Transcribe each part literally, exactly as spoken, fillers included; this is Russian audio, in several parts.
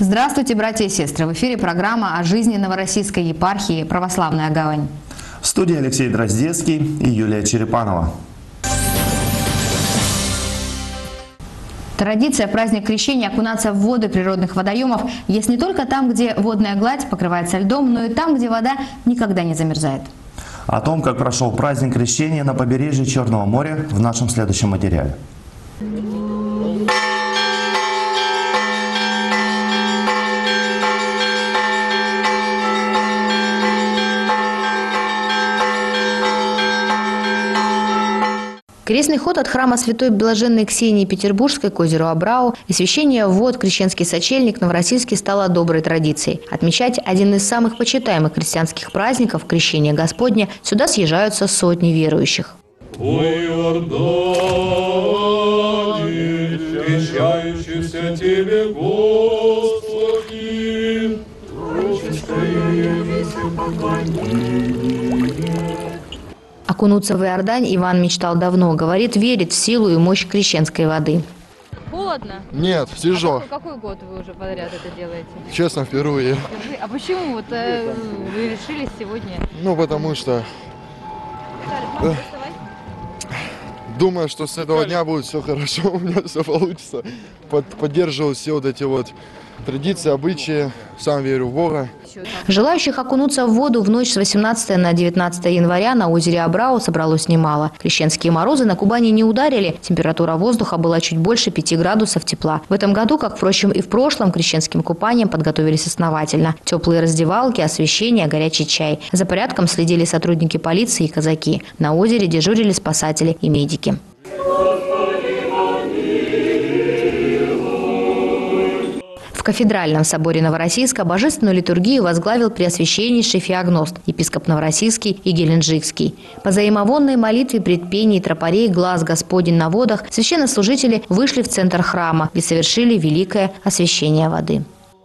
Здравствуйте, братья и сестры! В эфире программа о жизни Новороссийской епархии «Православная гавань». В студии Алексей Дроздецкий и Юлия Черепанова. Традиция праздник Крещения окунаться в воды природных водоемов есть не только там, где водная гладь покрывается льдом, но и там, где вода никогда не замерзает. О том, как прошел праздник Крещения на побережье Черного моря, в нашем следующем материале. Крестный ход от храма Святой Блаженной Ксении Петербургской к озеру Абрау и священие вод Крещенский сочельник Новороссийске стало доброй традицией. Отмечать один из самых почитаемых христианских праздников – Крещение Господне – сюда съезжаются сотни верующих. О Иордане, крещающийся Тебе, Господи, Окунуться в Иордань Иван мечтал давно. Говорит, верит в силу и мощь крещенской воды. Холодно? Нет, сижу. А какой, какой год вы уже подряд это делаете? Честно, впервые. Впервые? А почему вот э, вы решили сегодня? Ну, потому что э, думаю, что с этого дня будет все хорошо, у меня все получится. Под, поддерживаю все вот эти вот традиции, обычаи. Сам верю в Бога. Желающих окунуться в воду в ночь с восемнадцатого на девятнадцатое января на озере Абрау собралось немало. Крещенские морозы на Кубани не ударили. Температура воздуха была чуть больше пяти градусов тепла. В этом году, как, впрочем, и в прошлом, к крещенским купаниям подготовились основательно. Теплые раздевалки, освещение, горячий чай. За порядком следили сотрудники полиции и казаки. На озере дежурили спасатели и медики. В кафедральном соборе Новороссийска божественную литургию возглавил преосвященнейший феогност, епископ Новороссийский и Геленджикский. По взаимовонной молитве предпений тропарей «Глаз Господень на водах» священнослужители вышли в центр храма и совершили великое освящение воды.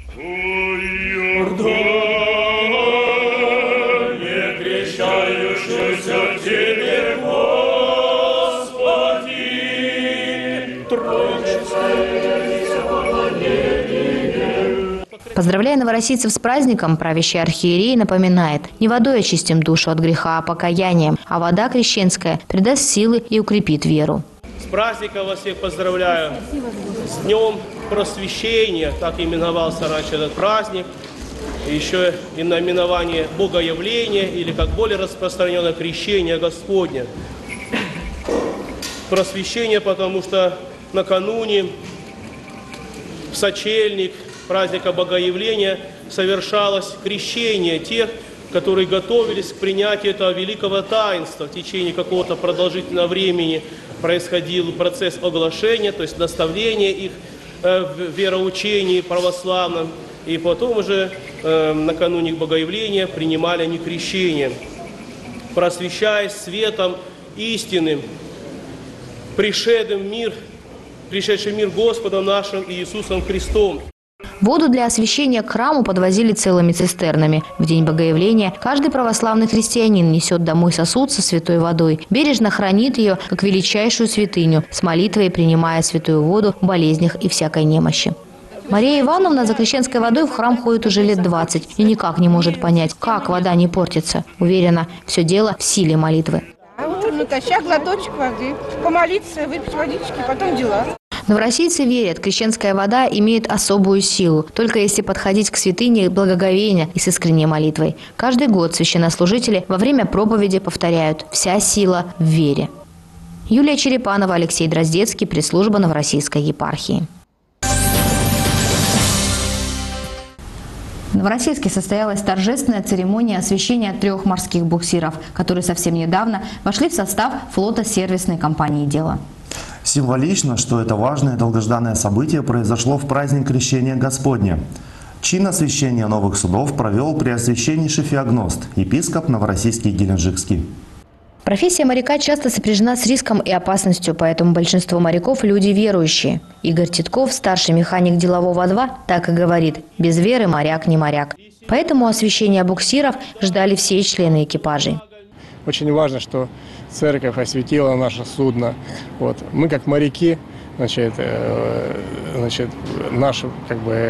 Поздравляя новороссийцев с праздником, правящий архиерей напоминает: не водой очистим душу от греха, а покаянием, а вода крещенская придаст силы и укрепит веру. С праздником вас всех поздравляю, с Днем Просвещения, так именовался раньше этот праздник, еще и наименование Богоявления, или как более распространенное Крещение Господне. Просвещение, потому что накануне в сочельник праздника Богоявления совершалось крещение тех, которые готовились к принятию этого великого таинства. В течение какого-то продолжительного времени происходил процесс оглашения, то есть наставления их э, в вероучении православном. И потом уже э, накануне Богоявления принимали они крещение, просвещаясь светом истинным, пришедшим в мир, пришедшим в мир Господом нашим Иисусом Христом. Воду для освящения к храму подвозили целыми цистернами. В день Богоявления каждый православный христианин несет домой сосуд со святой водой, бережно хранит ее как величайшую святыню, с молитвой принимая святую воду в болезнях и всякой немощи. Мария Ивановна за крещенской водой в храм ходит уже лет двадцать и никак не может понять, как вода не портится. Уверена, все дело в силе молитвы. А утром натощак глоточек воды, помолиться, выпить водички, потом дела. Новороссийцы верят, крещенская вода имеет особую силу, только если подходить к святыне благоговейно и с искренней молитвой. Каждый год священнослужители во время проповеди повторяют: «Вся сила в вере». Юлия Черепанова, Алексей Дроздецкий, пресс-служба Новороссийской епархии. В Новороссийске состоялась торжественная церемония освящения трех морских буксиров, которые совсем недавно вошли в состав флота сервисной компании «Дело». Символично, что это важное долгожданное событие произошло в праздник Крещения Господня. Чин освящения новых судов провел преосвященнейший феогност, епископ Новороссийский и Геленджикский. Профессия моряка часто сопряжена с риском и опасностью, поэтому большинство моряков – люди верующие. Игорь Титков, старший механик делового два, так и говорит: без веры моряк не моряк. Поэтому освящения буксиров ждали все члены экипажей. Очень важно, что церковь осветила наше судно. Вот. Мы, как моряки, значит, э, значит, нашу как бы,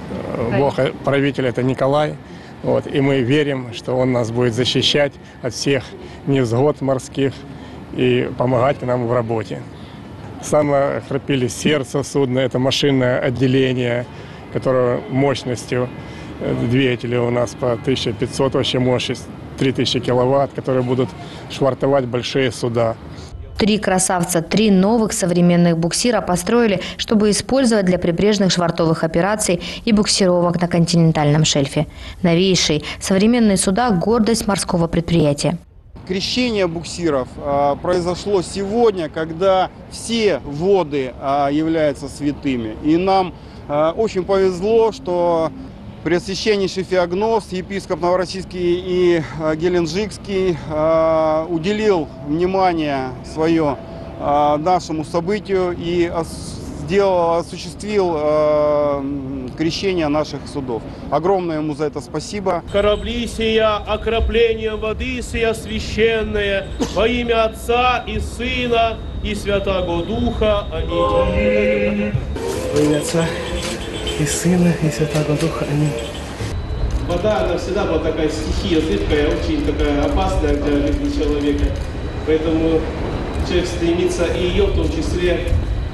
Бог, правитель – это Николай. Вот, и мы верим, что он нас будет защищать от всех невзгод морских и помогать нам в работе. Самое храпили сердце судна – это машинное отделение, которое мощностью двигателя у нас по тысяча пятьсот, вообще мощность три тысячи киловатт, которые будут швартовать большие суда. Три красавца, три новых современных буксира построили, чтобы использовать для прибрежных швартовых операций и буксировок на континентальном шельфе. Новейшие современные суда – гордость морского предприятия. Крещение буксиров а, произошло сегодня, когда все воды а, являются святыми. И нам а, очень повезло, что Преосвященнейший Феогност, епископ Новороссийский и а, Геленджикский, а, уделил внимание свое а, нашему событию и сделал, осуществил а, крещение наших судов. Огромное ему за это спасибо. Корабли сия, окропление воды сия священное, во имя Отца и Сына и Святаго Духа. Аминь. Во имя Отца и Сына и Святаго Духа. Аминь. Вода, она всегда была такая стихия, зыбкая, очень такая опасная для жизни человека. Поэтому человек стремится и ее в том числе,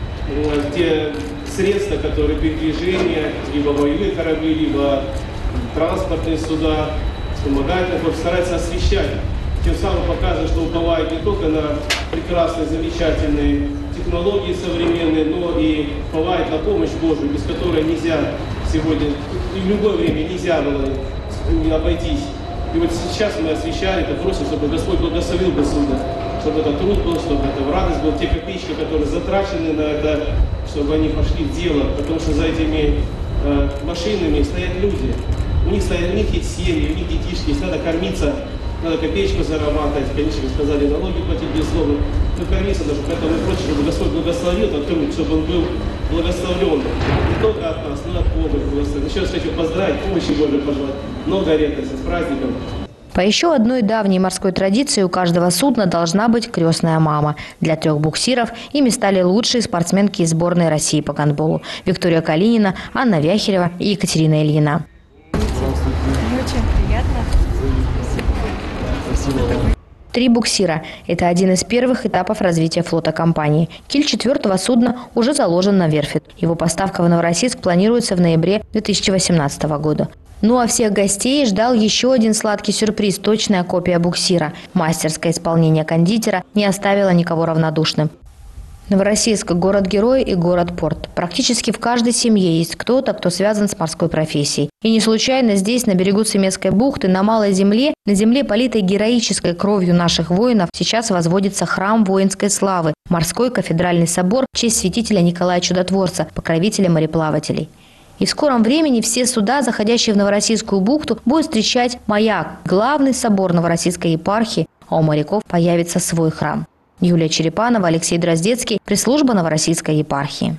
те средства, которые передвижения, либо боевые корабли, либо транспортные суда, вспомогательные, старается освещать. Тем самым показывает, что уповает не только на прекрасные, замечательные технологии современные, но и уповает на помощь Божию, без которой нельзя сегодня, и в любое время нельзя было обойтись. И вот сейчас мы освещали, это просим, чтобы Господь благословил бы судно, чтобы это труд был, чтобы это радость была, те копеечки, которые затрачены на это, чтобы они пошли в дело, потому что за этими э, машинами стоят люди. У них, стоят, у них есть семьи, у них детишки, если надо кормиться, надо копеечку зарабатывать, конечно, вы сказали, налоги платить безусловно, но кормиться даже, поэтому мы просим, чтобы Господь благословил этот труд, чтобы он был благословлен не только от нас, но и от Бога. Еще раз хочу поздравить, помощи Божией пожелать, много редкости, с праздником. По еще одной давней морской традиции у каждого судна должна быть крестная мама. Для трех буксиров ими стали лучшие спортсменки из сборной России по гандболу – Виктория Калинина, Анна Вяхерева и Екатерина Ильина. Мне очень приятно. Три буксира – это один из первых этапов развития флота компании. Киль четвертого судна уже заложен на верфи. Его поставка в Новороссийск планируется в ноябре две тысячи восемнадцатого года. Ну а всех гостей ждал еще один сладкий сюрприз – точная копия буксира. Мастерское исполнение кондитера не оставило никого равнодушным. Новороссийск – город-герой и город-порт. Практически в каждой семье есть кто-то, кто связан с морской профессией. И не случайно здесь, на берегу Цемесской бухты, на Малой земле, на земле, политой героической кровью наших воинов, сейчас возводится храм воинской славы – морской кафедральный собор в честь святителя Николая Чудотворца, покровителя мореплавателей. И в скором времени все суда, заходящие в Новороссийскую бухту, будут встречать маяк – главный собор Новороссийской епархии, а у моряков появится свой храм. Юлия Черепанова, Алексей Дроздецкий, пресс-служба Новороссийской епархии.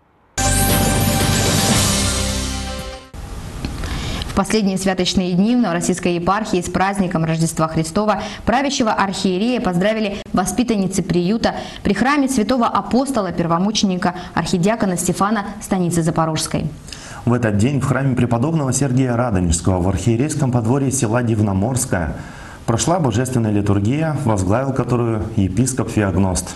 В последние святочные дни в Новороссийской епархии с праздником Рождества Христова правящего архиерея поздравили воспитанницы приюта при храме святого апостола первомученика архидиакона Стефана станицы Запорожской. В этот день в храме преподобного Сергия Радонежского в архиерейском подворье села Дивноморское прошла божественная литургия, возглавил которую епископ Феогност.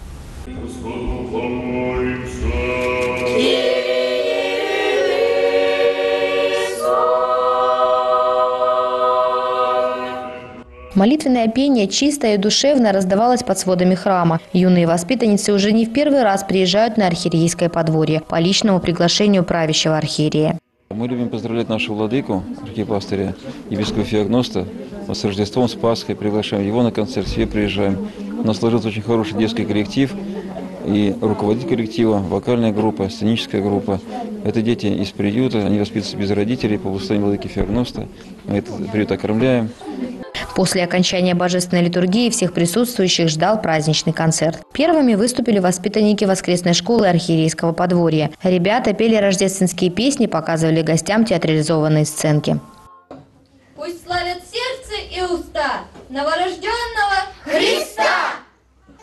Молитвенное пение чисто и душевно раздавалось под сводами храма. Юные воспитанницы уже не в первый раз приезжают на архиерейское подворье по личному приглашению правящего архиерея. Мы любим поздравлять нашего владыку, архипастыря, епископа Феогноста, с Рождеством, с Пасхой, приглашаем его на концерт, все приезжаем. У нас сложился очень хороший детский коллектив, и руководитель коллектива, вокальная группа, сценическая группа. Это дети из приюта, они воспитываются без родителей по благословению владыки Феогноста. Мы этот приют окормляем. После окончания божественной литургии всех присутствующих ждал праздничный концерт. Первыми выступили воспитанники воскресной школы архиерейского подворья. Ребята пели рождественские песни, показывали гостям театрализованные сценки. Пусть славят сердце и уста новорожденного Христа!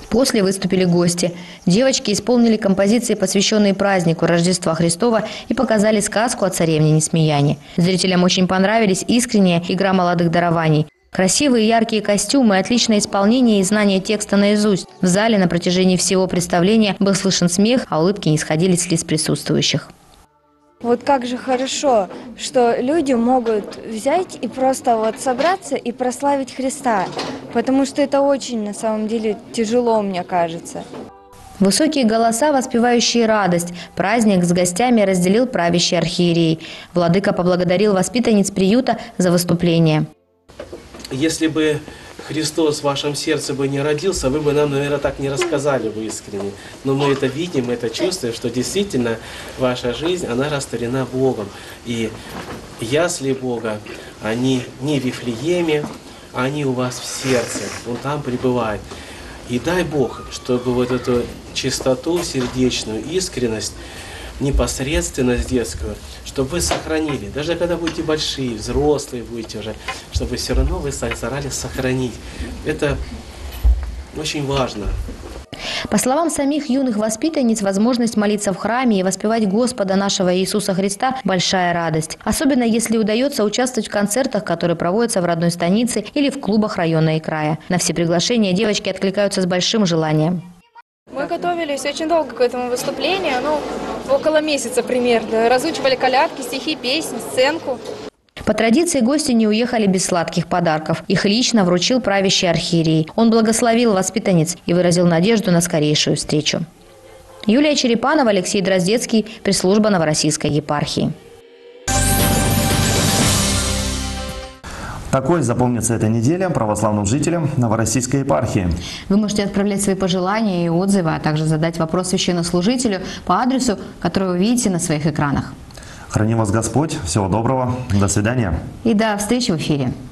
После выступили гости. Девочки исполнили композиции, посвященные празднику Рождества Христова, и показали сказку о царевне Несмеяне. Зрителям очень понравились искренняя игра молодых дарований. Красивые яркие костюмы, отличное исполнение и знание текста наизусть. В зале на протяжении всего представления был слышен смех, а улыбки не сходили с лиц присутствующих. Вот как же хорошо, что люди могут взять и просто вот собраться и прославить Христа, потому что это очень на самом деле тяжело, мне кажется. Высокие голоса, воспевающие радость. Праздник с гостями разделил правящий архиерей. Владыка поблагодарил воспитанниц приюта за выступление. Если бы Христос в вашем сердце бы не родился, вы бы нам, наверное, так не рассказали бы искренне. Но мы это видим, мы это чувствуем, что действительно ваша жизнь, она растворена Богом. И ясли Бога, они не в Вифлееме, они у вас в сердце, Он там пребывает. И дай Бог, чтобы вот эту чистоту, сердечную искренность, непосредственность детскую, чтобы вы сохранили. Даже когда будете большие, взрослые будете уже, чтобы все равно вы старались сохранить. Это очень важно. По словам самих юных воспитанниц, возможность молиться в храме и воспевать Господа нашего Иисуса Христа – большая радость. Особенно если удается участвовать в концертах, которые проводятся в родной станице или в клубах района и края. На все приглашения девочки откликаются с большим желанием. Мы готовились очень долго к этому выступлению, ну, около месяца примерно. Разучивали колядки, стихи, песни, сценку. По традиции гости не уехали без сладких подарков. Их лично вручил правящий архиерей. Он благословил воспитанниц и выразил надежду на скорейшую встречу. Юлия Черепанова, Алексей Дроздецкий, пресс-служба Новороссийской епархии. Такой запомнится эта неделя православным жителям Новороссийской епархии. Вы можете отправлять свои пожелания и отзывы, а также задать вопрос священнослужителю по адресу, который вы видите на своих экранах. Храни вас Господь. Всего доброго. До свидания. И до встречи в эфире.